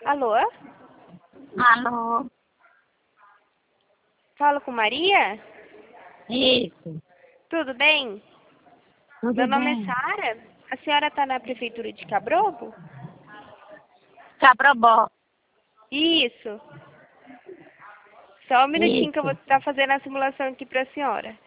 Alô? Alô? Falo com Maria? Isso, Tudo bem? tudo Meu nome é bem. Sara. A senhora está na prefeitura de Cabrobo? Cabrobó, Isso. Só um minutinho que eu vou isso. estar fazendo a simulação aqui para a senhora.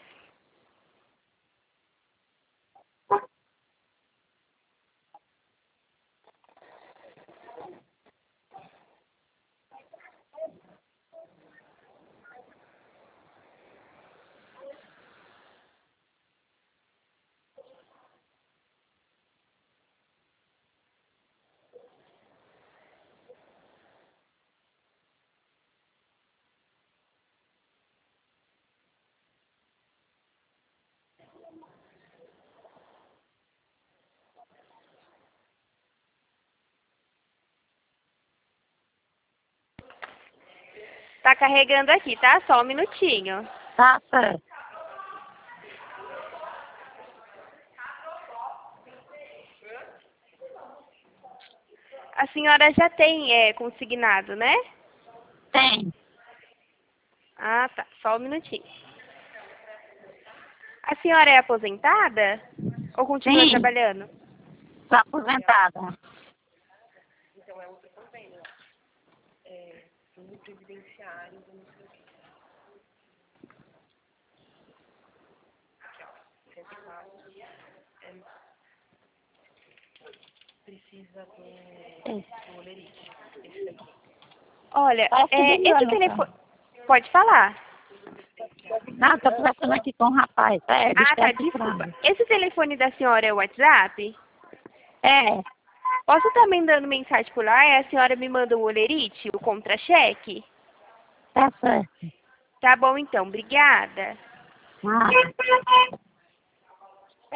Tá carregando aqui, tá? Só um minutinho. Tá certo. A senhora já tem consignado, né? Tem. Ah, tá. Só um minutinho. A senhora é aposentada? Ou continua Sim, trabalhando? sou aposentada. Olha, Parece que esse desligou, então. telefone... Pode falar. Não, tô conversando aqui com o rapaz. É, Ah, tá. distância Desculpa. frase. Esse telefone da senhora é o WhatsApp? É, Posso estar mandando mensagem por lá e a senhora me manda o olerite, o contra-cheque? tá certo. Tá bom, então. Obrigada. Ah.